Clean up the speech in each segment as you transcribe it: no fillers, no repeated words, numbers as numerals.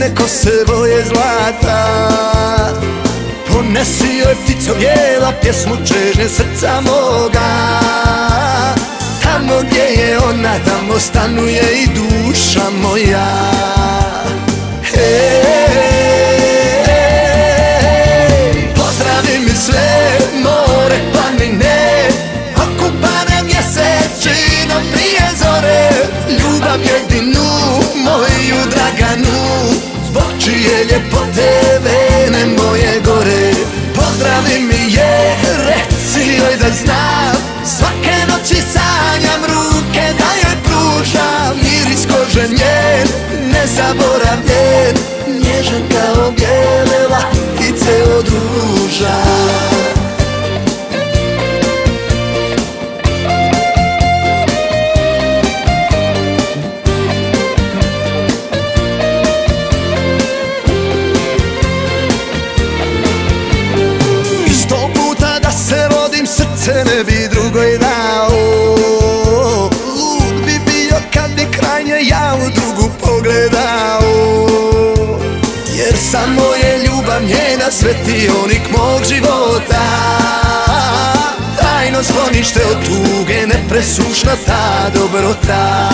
njene kose boje zlata. Ponesi joj ptico bijela pjesmu čežnje srca moga. Tamo gdje je ona, tamo stanuje i duša moja. Pozdravi mi sve more, planine, okupane mjesečinom prije zore. Ljubav jedinu moju Draganu, zbog čije ljepote vene moje gore. Pozdravi mi je, reci joj da znam, svake noći sanjam ruke da joj pružam. Miris kože njen, nezaboravljen, nježan kao bijele latice od ruža. Srce ne bi drugoj dao, lud bi bio kad bi krajnje ja u drugu pogledao. Jer samo je ljubav njena svetionik mog života, tajno sklonište od tuge, nepresušna ta dobrota.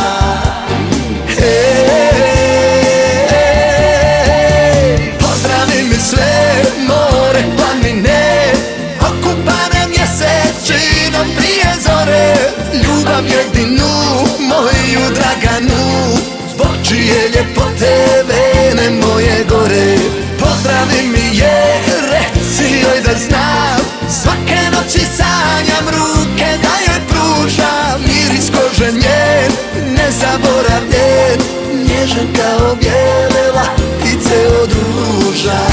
Pozdravi mi sve more, planine, okupane mjesečinom prije zore. Ljubav jedinu moju Draganu, zbog čije ljepote vene moje gore. Pozdravi mi je, reci joj da znam, svake noći sanjam ruke da joj pružam. Miris kože njen, nezaboravljen, nježan kao bijele latice od ruža.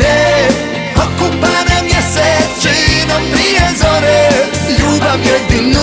Jedino